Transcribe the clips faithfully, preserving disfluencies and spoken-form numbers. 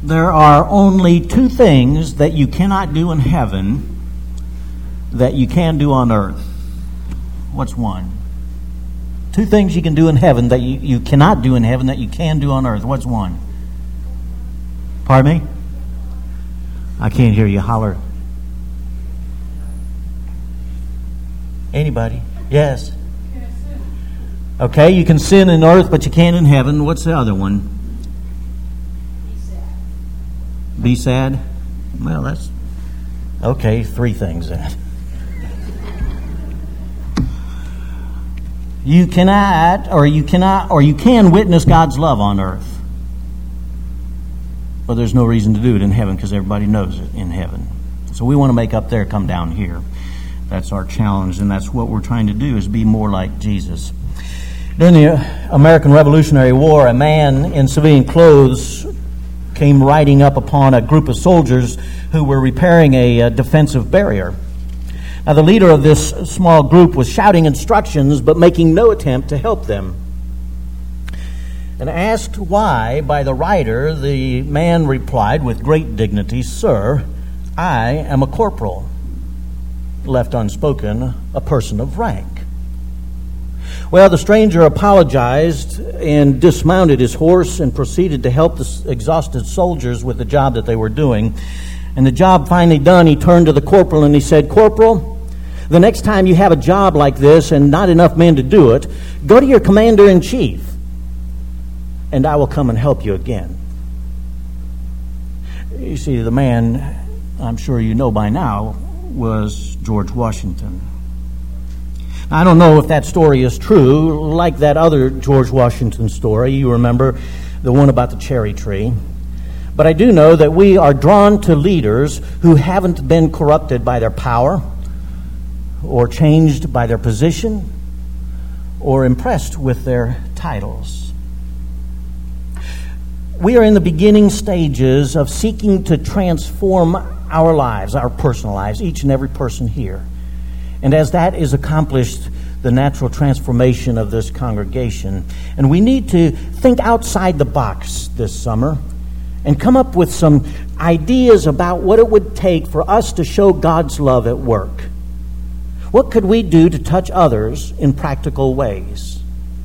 There are only two things that you cannot do in heaven that you can do on earth. What's one? Two things you can do in heaven that you, you cannot do in heaven that you can do on earth. What's one? Pardon me? I can't hear you. Holler. Anybody? Yes. Okay, you can sin in earth, but you can't in heaven. What's the other one? Be sad. Be sad? Well, that's... Okay, three things then. You cannot, or you cannot, or you can witness God's love on earth. But there's no reason to do it in heaven because everybody knows it in heaven. So we want to make up there, come down here. That's our challenge, and that's what we're trying to do, is be more like Jesus. During the American Revolutionary War, a man in civilian clothes came riding up upon a group of soldiers who were repairing a, a defensive barrier. Now, the leader of this small group was shouting instructions, but making no attempt to help them. And asked why by the rider, the man replied with great dignity, "Sir, I am a corporal." Left unspoken, a person of rank. Well, the stranger apologized and dismounted his horse and proceeded to help the exhausted soldiers with the job that they were doing. And the job finally done, he turned to the corporal and he said, "Corporal, the next time you have a job like this and not enough men to do it, go to your commander-in-chief, and I will come and help you again." You see, the man, I'm sure you know by now, was George Washington. Now, I don't know if that story is true, like that other George Washington story. You remember the one about the cherry tree. But I do know that we are drawn to leaders who haven't been corrupted by their power or changed by their position or impressed with their titles. We are in the beginning stages of seeking to transform our lives, our personal lives, each and every person here. And as that is accomplished, the natural transformation of this congregation, and we need to think outside the box this summer and come up with some ideas about what it would take for us to show God's love at work. What could we do to touch others in practical ways?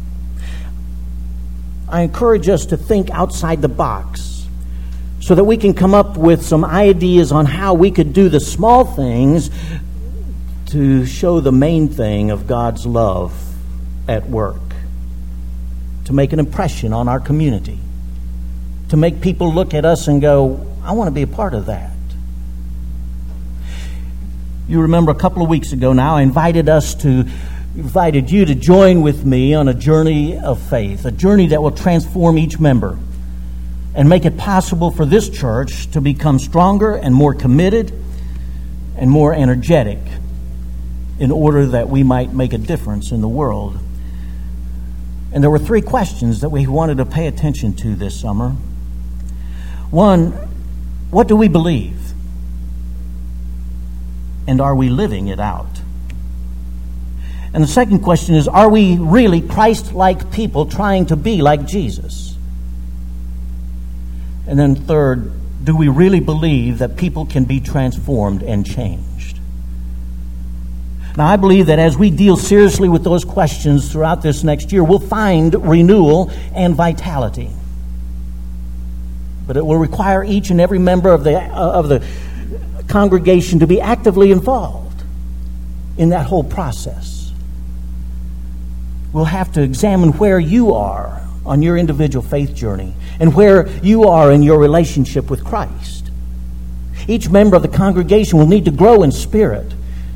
I encourage us to think outside the box so that we can come up with some ideas on how we could do the small things to show the main thing of God's love at work, to make an impression on our community, to make people look at us and go, "I want to be a part of that." You remember a couple of weeks ago now, I invited us to invited you to join with me on a journey of faith, a journey that will transform each member and make it possible for this church to become stronger and more committed and more energetic in order that we might make a difference in the world. And there were three questions that we wanted to pay attention to this summer. One, what do we believe? And are we living it out? And the second question is, are we really Christ-like people trying to be like Jesus? And then third, do we really believe that people can be transformed and changed? Now, I believe that as we deal seriously with those questions throughout this next year, we'll find renewal and vitality. But it will require each and every member of the uh, of the congregation to be actively involved in that whole process. We'll have to examine where you are on your individual faith journey and where you are in your relationship with Christ. Each member of the congregation will need to grow in spirit.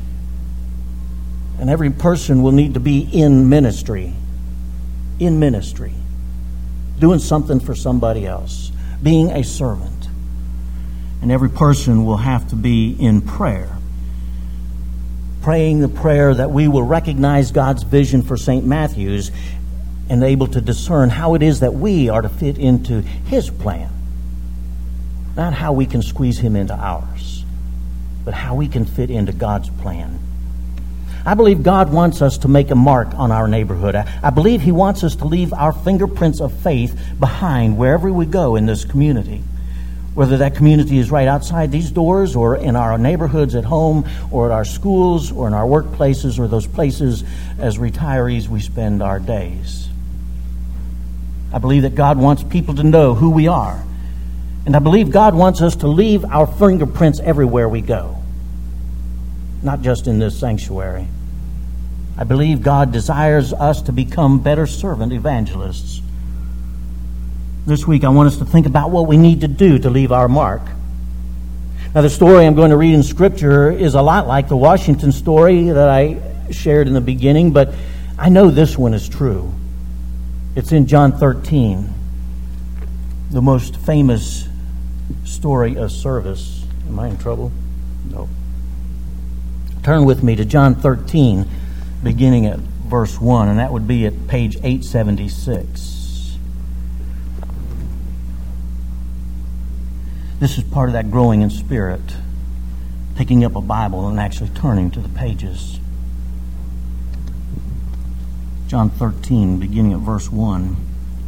And every person will need to be in ministry, in ministry, doing something for somebody else, being a servant. And every person will have to be in prayer, praying the prayer that we will recognize God's vision for Saint Matthew's and able to discern how it is that we are to fit into His plan. Not how we can squeeze Him into ours, but how we can fit into God's plan. I believe God wants us to make a mark on our neighborhood. I, I believe He wants us to leave our fingerprints of faith behind wherever we go in this community. Whether that community is right outside these doors or in our neighborhoods at home or at our schools or in our workplaces or those places as retirees we spend our days. I believe that God wants people to know who we are. And I believe God wants us to leave our fingerprints everywhere we go, not just in this sanctuary. I believe God desires us to become better servant evangelists. This week I want us to think about what we need to do to leave our mark. Now the story I'm going to read in Scripture is a lot like the Washington story that I shared in the beginning, but I know this one is true. It's in John thirteen, the most famous story of service. Am I in trouble? No. Turn with me to John thirteen, beginning at verse one, and that would be at page eight seventy-six. This is part of that growing in spirit, picking up a Bible and actually turning to the pages. John thirteen, beginning at verse one.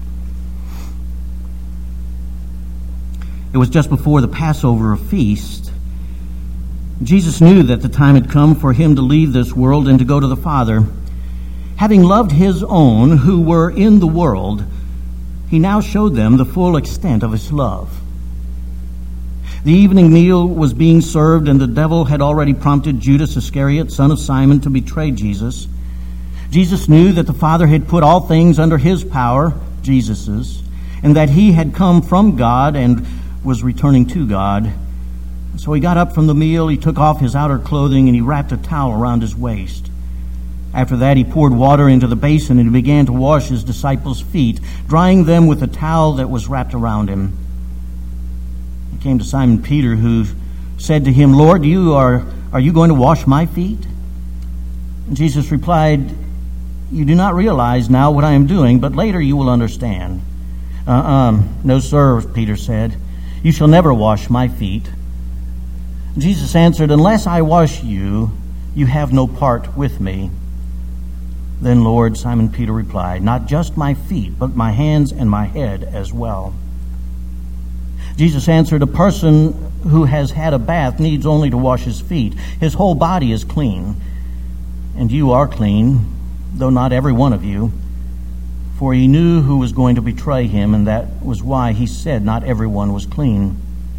It was just before the Passover feast. Jesus knew that the time had come for him to leave this world and to go to the Father. Having loved his own who were in the world, he now showed them the full extent of his love. The evening meal was being served, and the devil had already prompted Judas Iscariot, son of Simon, to betray Jesus. Jesus knew that the Father had put all things under his power, Jesus's, and that he had come from God and was returning to God. So he got up from the meal, he took off his outer clothing, and he wrapped a towel around his waist. After that, he poured water into the basin, and he began to wash his disciples' feet, drying them with a towel that was wrapped around him. He came to Simon Peter, who said to him, "Lord, you are, are you going to wash my feet?" And Jesus replied, "You do not realize now what I am doing, but later you will understand." Uh-uh, no, sir, Peter said. "You shall never wash my feet." Jesus answered, "Unless I wash you, you have no part with me." "Then, Lord," Simon Peter replied, "not just my feet, but my hands and my head as well." Jesus answered, "A person who has had a bath needs only to wash his feet. His whole body is clean. And you are clean, though not every one of you." For he knew who was going to betray him, and that was why he said not everyone was clean.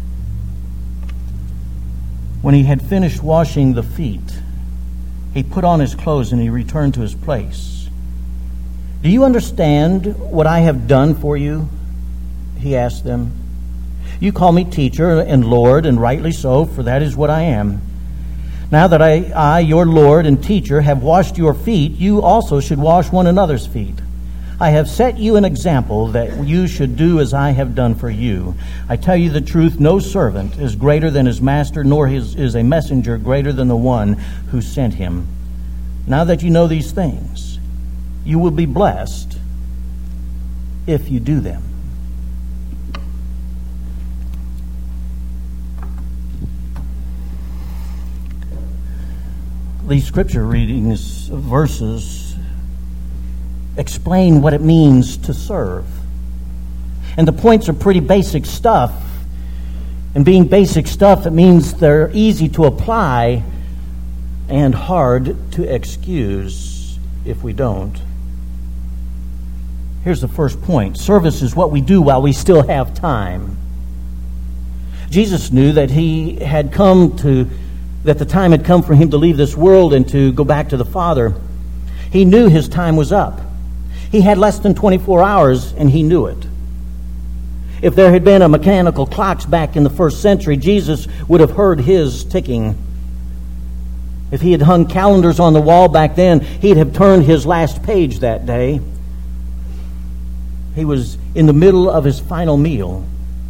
When he had finished washing the feet, he put on his clothes and he returned to his place. "Do you understand what I have done for you?" he asked them. "You call me teacher and Lord, and rightly so, for that is what I am. Now that I, I, your Lord and teacher, have washed your feet, you also should wash one another's feet. I have set you an example that you should do as I have done for you. I tell you the truth, no servant is greater than his master, nor his, is a messenger greater than the one who sent him. Now that you know these things, you will be blessed if you do them." These scripture readings, verses, explain what it means to serve. And the points are pretty basic stuff. And being basic stuff, it means they're easy to apply and hard to excuse if we don't. Here's the first point. Service is what we do while we still have time. Jesus knew that he had come to, that the time had come for him to leave this world and to go back to the Father. He knew his time was up. He had less than twenty-four hours, and he knew it. If there had been a mechanical clocks back in the first century, Jesus would have heard his ticking. If he had hung calendars on the wall back then, he'd have turned his last page that day. He was in the middle of his final meal.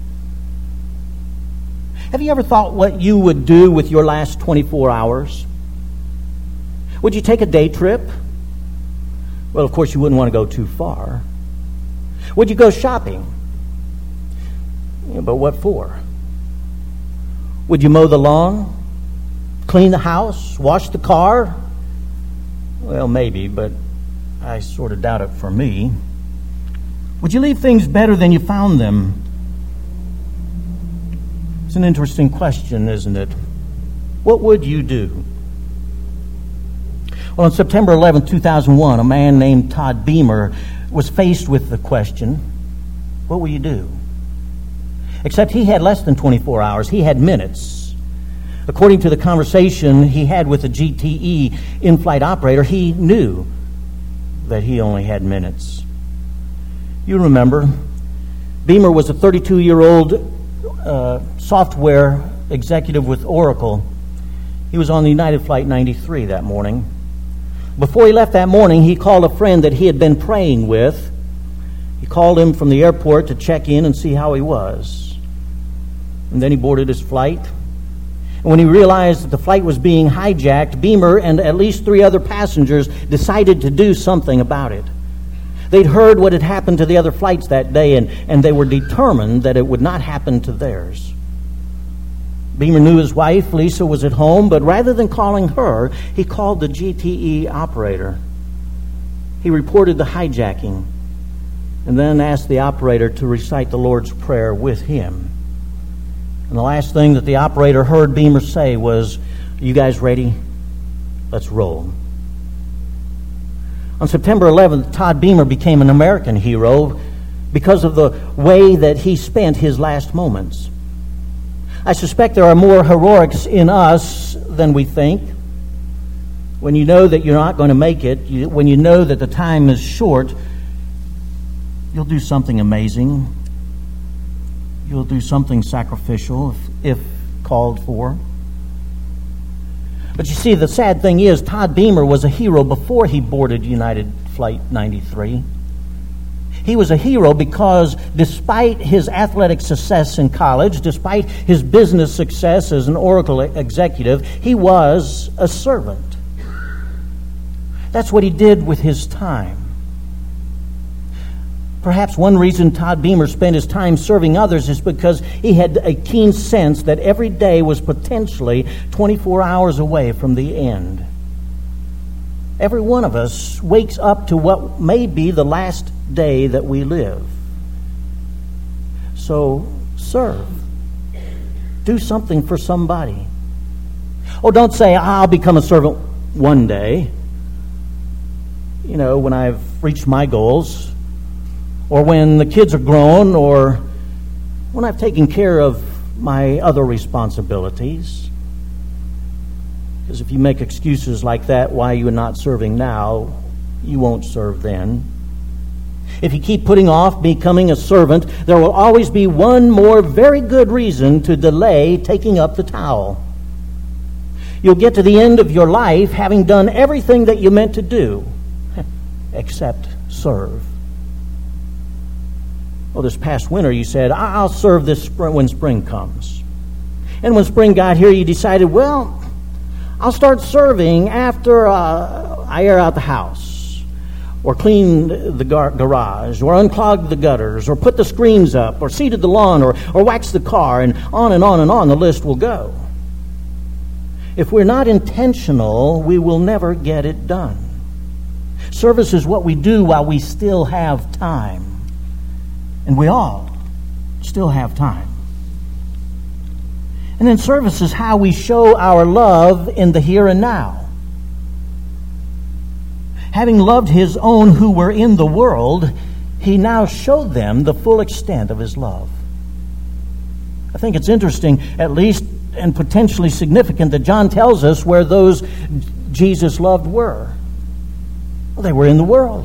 Have you ever thought what you would do with your last twenty-four hours? Would you take a day trip? Well, of course, you wouldn't want to go too far. Would you go shopping? Yeah, but what for? Would you mow the lawn? Clean the house? Wash the car? Well, maybe, but I sort of doubt it for me. Would you leave things better than you found them? It's an interesting question, isn't it? What would you do? Well, on September eleventh, two thousand one, a man named Todd Beamer was faced with the question, what will you do? Except he had less than twenty-four hours. He had minutes. According to the conversation he had with the G T E in-flight operator, he knew that he only had minutes. You remember, Beamer was a thirty-two-year-old uh, software executive with Oracle. He was on the United Flight ninety-three that morning. Before he left that morning, he called a friend that he had been praying with. He called him from the airport to check in and see how he was. And then he boarded his flight. And when he realized that the flight was being hijacked, Beamer and at least three other passengers decided to do something about it. They'd heard what had happened to the other flights that day, and, and they were determined that it would not happen to theirs. Beamer knew his wife, Lisa, was at home, but rather than calling her, he called the G T E operator. He reported the hijacking and then asked the operator to recite the Lord's Prayer with him. And the last thing that the operator heard Beamer say was, "Are you guys ready? Let's roll." On September eleventh, Todd Beamer became an American hero because of the way that he spent his last moments. I suspect there are more heroics in us than we think. When you know that you're not going to make it, you, when you know that the time is short, you'll do something amazing. You'll do something sacrificial if, if called for. But you see, the sad thing is, Todd Beamer was a hero before he boarded United Flight ninety-three. He was a hero because despite his athletic success in college, despite his business success as an Oracle executive, he was a servant. That's what he did with his time. Perhaps one reason Todd Beamer spent his time serving others is because he had a keen sense that every day was potentially twenty-four hours away from the end. Every one of us wakes up to what may be the last day that we live. So serve. Do something for somebody. Oh, don't say, "I'll become a servant one day, you know, when I've reached my goals, or when the kids are grown, or when I've taken care of my other responsibilities." Because if you make excuses like that why you're not serving now, you won't serve then. If you keep putting off becoming a servant, there will always be one more very good reason to delay taking up the towel. You'll get to the end of your life having done everything that you meant to do, except serve. Well, this past winter you said, "I'll serve this spring when spring comes." And when spring got here, you decided, well, I'll start serving after uh, I air out the house, or clean the gar- garage, or unclog the gutters, or put the screens up, or seeded the lawn, or, or wax the car, and on and on and on the list will go. If we're not intentional, we will never get it done. Service is what we do while we still have time. And we all still have time. And then service is how we show our love in the here and now. Having loved his own who were in the world, he now showed them the full extent of his love. I think it's interesting, at least, and potentially significant, that John tells us where those Jesus loved were. Well, they were in the world.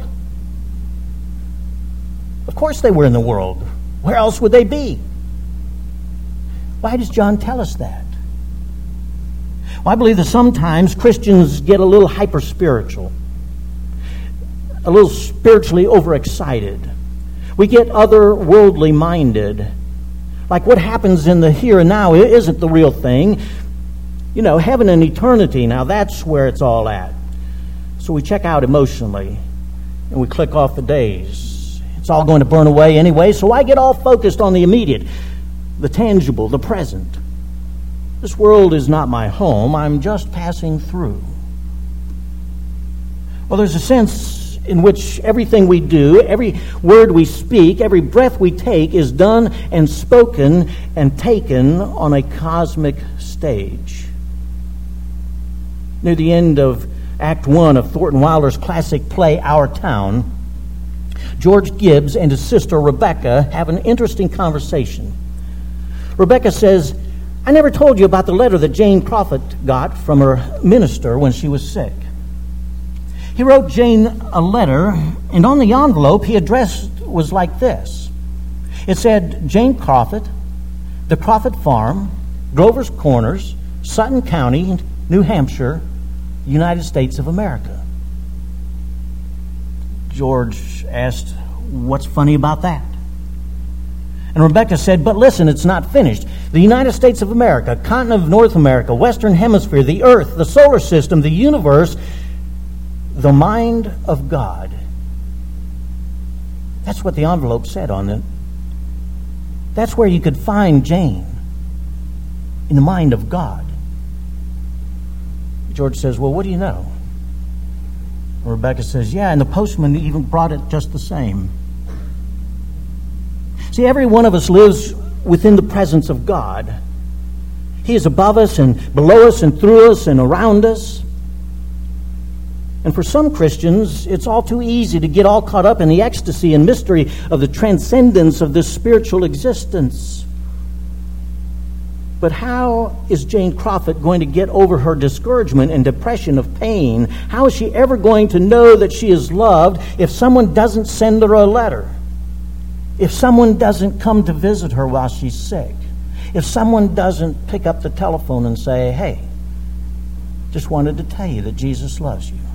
Of course they were in the world. Where else would they be? Why does John tell us that? Well, I believe that sometimes Christians get a little hyper-spiritual, a little spiritually overexcited. We get otherworldly minded. Like what happens in the here and now isn't the real thing. You know, heaven and eternity, now that's where it's all at. So we check out emotionally, and we click off the days. It's all going to burn away anyway, so I get all focused on the immediate, the tangible, the present. This world is not my home. I'm just passing through. Well, there's a sense in which everything we do, every word we speak, every breath we take is done and spoken and taken on a cosmic stage. Near the end of Act One of Thornton Wilder's classic play, Our Town, George Gibbs and his sister Rebecca have an interesting conversation. Rebecca says, "I never told you about the letter that Jane Crawford got from her minister when she was sick. He wrote Jane a letter, and on the envelope he addressed was like this. It said, Jane Crawford, the Crawford Farm, Grover's Corners, Sutton County, New Hampshire, United States of America." George asked, "What's funny about that?" And Rebecca said, "But listen, it's not finished. The United States of America, continent of North America, Western Hemisphere, the Earth, the solar system, the universe, the mind of God." That's what the envelope said on it. That's where you could find Jane, in the mind of God. George says, "Well, what do you know?" Rebecca says, "Yeah, and the postman even brought it just the same." See, every one of us lives within the presence of God. He is above us and below us and through us and around us. And for some Christians, it's all too easy to get all caught up in the ecstasy and mystery of the transcendence of this spiritual existence. But how is Jane Crawford going to get over her discouragement and depression of pain? How is she ever going to know that she is loved if someone doesn't send her a letter? If someone doesn't come to visit her while she's sick? If someone doesn't pick up the telephone and say, "Hey, just wanted to tell you that Jesus loves you."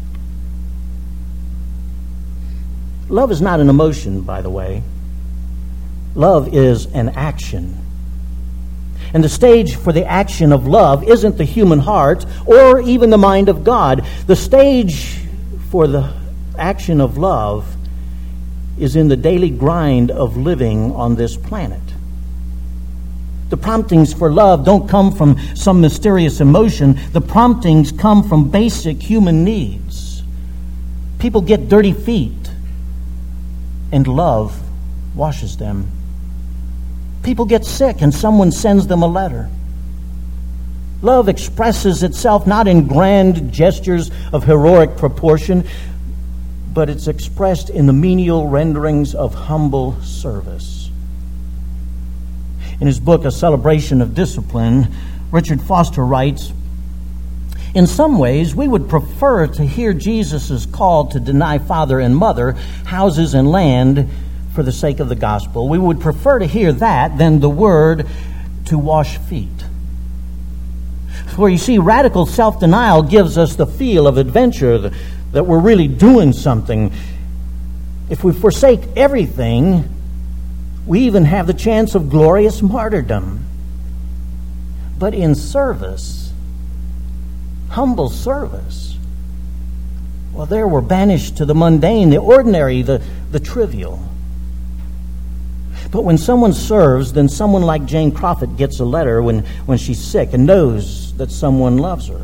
Love is not an emotion, by the way. Love is an action. And the stage for the action of love isn't the human heart or even the mind of God. The stage for the action of love is in the daily grind of living on this planet. The promptings for love don't come from some mysterious emotion. The promptings come from basic human needs. People get dirty feet, and love washes them. People get sick, and someone sends them a letter. Love expresses itself not in grand gestures of heroic proportion, but it's expressed in the menial renderings of humble service. In his book, A Celebration of Discipline, Richard Foster writes, "In some ways, we would prefer to hear Jesus' call to deny father and mother, houses and land for the sake of the gospel. We would prefer to hear that than the word to wash feet. For you see, radical self-denial gives us the feel of adventure, that we're really doing something. If we forsake everything, we even have the chance of glorious martyrdom. But in service, humble service, well, there we're banished to the mundane, the ordinary, the, the trivial. But when someone serves, then someone like Jane Crawford gets a letter when, when she's sick and knows that someone loves her.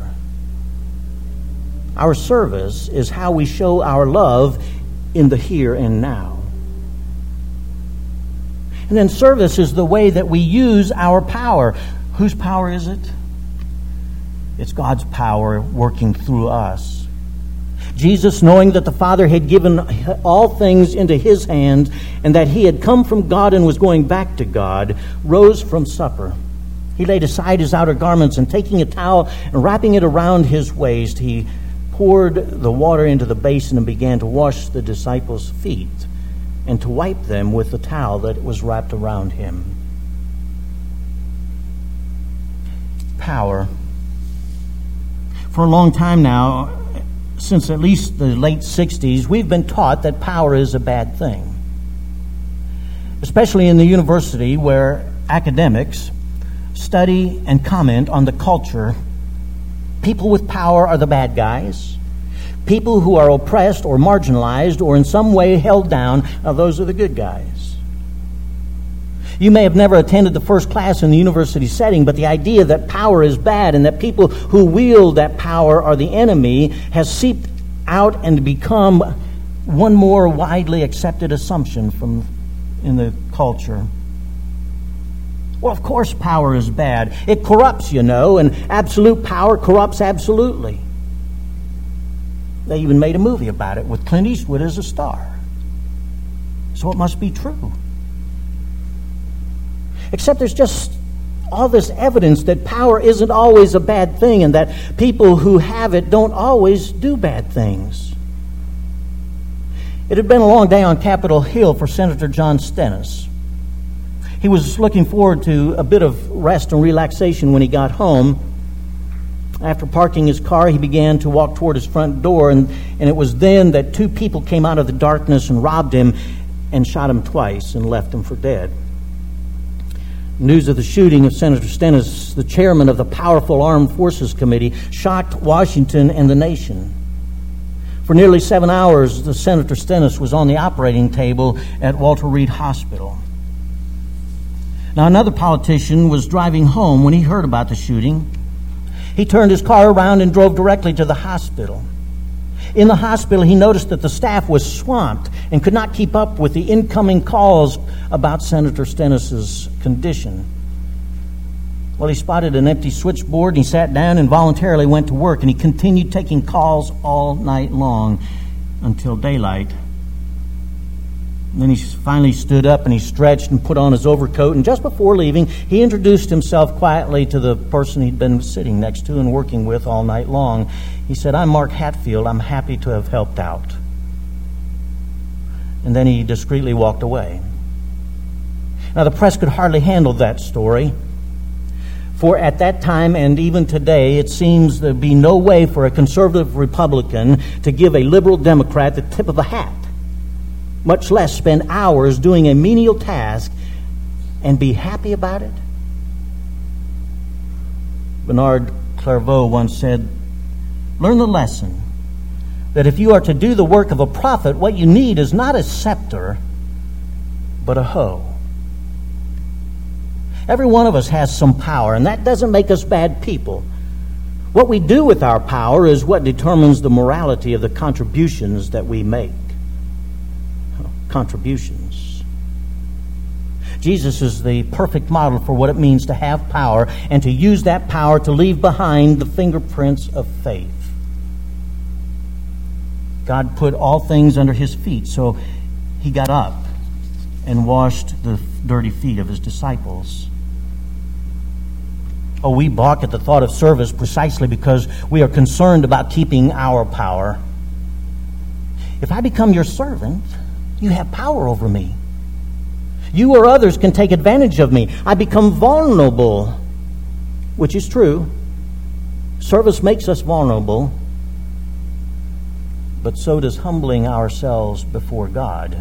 Our service is how we show our love in the here and now. And then service is the way that we use our power. Whose power is it? It's God's power working through us. Jesus, knowing that the Father had given all things into his hands and that he had come from God and was going back to God, rose from supper. He laid aside his outer garments and taking a towel and wrapping it around his waist, he poured the water into the basin and began to wash the disciples' feet and to wipe them with the towel that was wrapped around him. Power. For a long time now, since at least the late sixties, we've been taught that power is a bad thing. Especially in the university where academics study and comment on the culture. People with power are the bad guys. People who are oppressed or marginalized or in some way held down, now those are the good guys. You may have never attended the first class in the university setting, but the idea that power is bad and that people who wield that power are the enemy has seeped out and become one more widely accepted assumption from in the culture. Well, of course power is bad. It corrupts, you know, and absolute power corrupts absolutely. They even made a movie about it with Clint Eastwood as a star. So it must be true. Except there's just all this evidence that power isn't always a bad thing and that people who have it don't always do bad things. It had been a long day on Capitol Hill for Senator John Stennis. He was looking forward to a bit of rest and relaxation when he got home. After parking his car, he began to walk toward his front door, and, and it was then that two people came out of the darkness and robbed him and shot him twice and left him for dead. News of the shooting of Senator Stennis, the chairman of the powerful Armed Forces Committee, shocked Washington and the nation. For nearly seven hours, the Senator Stennis was on the operating table at Walter Reed Hospital. Now, another politician was driving home when he heard about the shooting. He turned his car around and drove directly to the hospital. In the hospital, he noticed that the staff was swamped and could not keep up with the incoming calls about Senator Stennis's condition. Well, he spotted an empty switchboard, and he sat down and voluntarily went to work, and he continued taking calls all night long until daylight. And then he finally stood up and he stretched and put on his overcoat, and just before leaving, he introduced himself quietly to the person he'd been sitting next to and working with all night long. He said, "I'm Mark Hatfield. I'm happy to have helped out." And then he discreetly walked away. Now, the press could hardly handle that story, for at that time and even today, it seems there'd be no way for a conservative Republican to give a liberal Democrat the tip of a hat, much less spend hours doing a menial task and be happy about it. Bernard Clairvaux once said, "Learn the lesson that if you are to do the work of a prophet, what you need is not a scepter, but a hoe." Every one of us has some power, and that doesn't make us bad people. What we do with our power is what determines the morality of the contributions that we make. Contributions. Jesus is the perfect model for what it means to have power and to use that power to leave behind the fingerprints of faith. God put all things under his feet, so he got up and washed the dirty feet of his disciples. Oh, we balk at the thought of service precisely because we are concerned about keeping our power. If I become your servant, you have power over me. You or others can take advantage of me. I become vulnerable, which is true. Service makes us vulnerable, but so does humbling ourselves before God.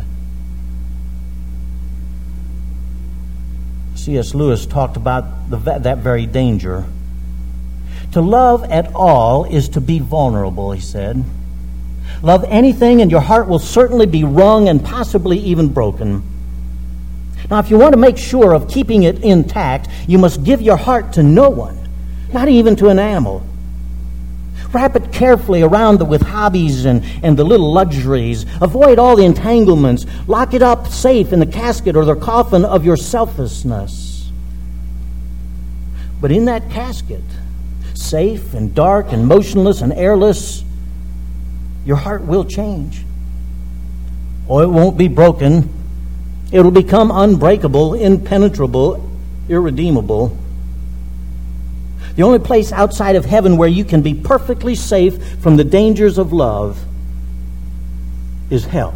C S Lewis talked about the, that very danger. To love at all is to be vulnerable, he said. Love anything and your heart will certainly be wrung and possibly even broken. Now, if you want to make sure of keeping it intact, you must give your heart to no one, not even to an animal. Wrap it carefully around the, with hobbies and, and the little luxuries. Avoid all the entanglements. Lock it up safe in the casket or the coffin of your selfishness. But in that casket, safe and dark and motionless and airless, your heart will change. Or it won't be broken. It'll become unbreakable, impenetrable, irredeemable. The only place outside of heaven where you can be perfectly safe from the dangers of love is hell.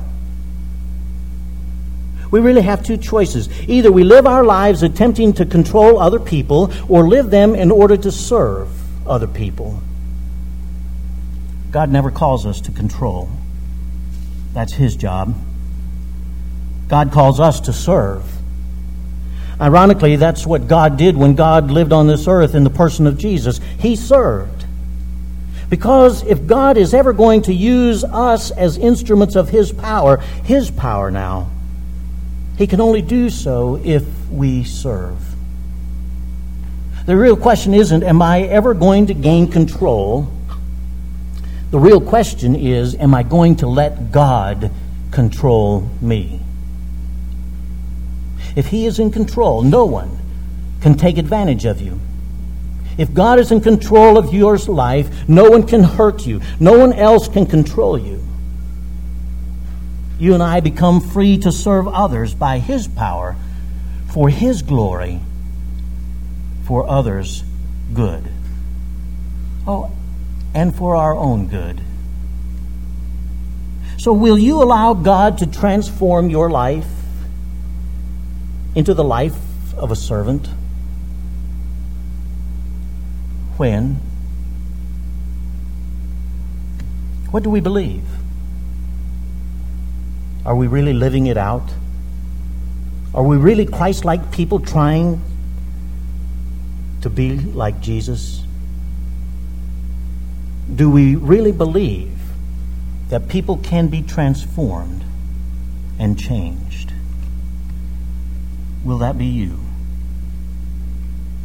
We really have two choices. Either we live our lives attempting to control other people or live them in order to serve other people. God never calls us to control. That's his job. God calls us to serve. Ironically, that's what God did when God lived on this earth in the person of Jesus. He served. Because if God is ever going to use us as instruments of his power, his power now, he can only do so if we serve. The real question isn't, am I ever going to gain control? The real question is, am I going to let God control me? If He is in control, no one can take advantage of you. If God is in control of your life, no one can hurt you. No one else can control you. You and I become free to serve others by His power, for His glory, for others' good. Oh, and for our own good. So will you allow God to transform your life into the life of a servant? When? What do we believe? Are we really living it out? Are we really Christ-like people trying to be like Jesus? Do we really believe that people can be transformed and changed? Will that be you?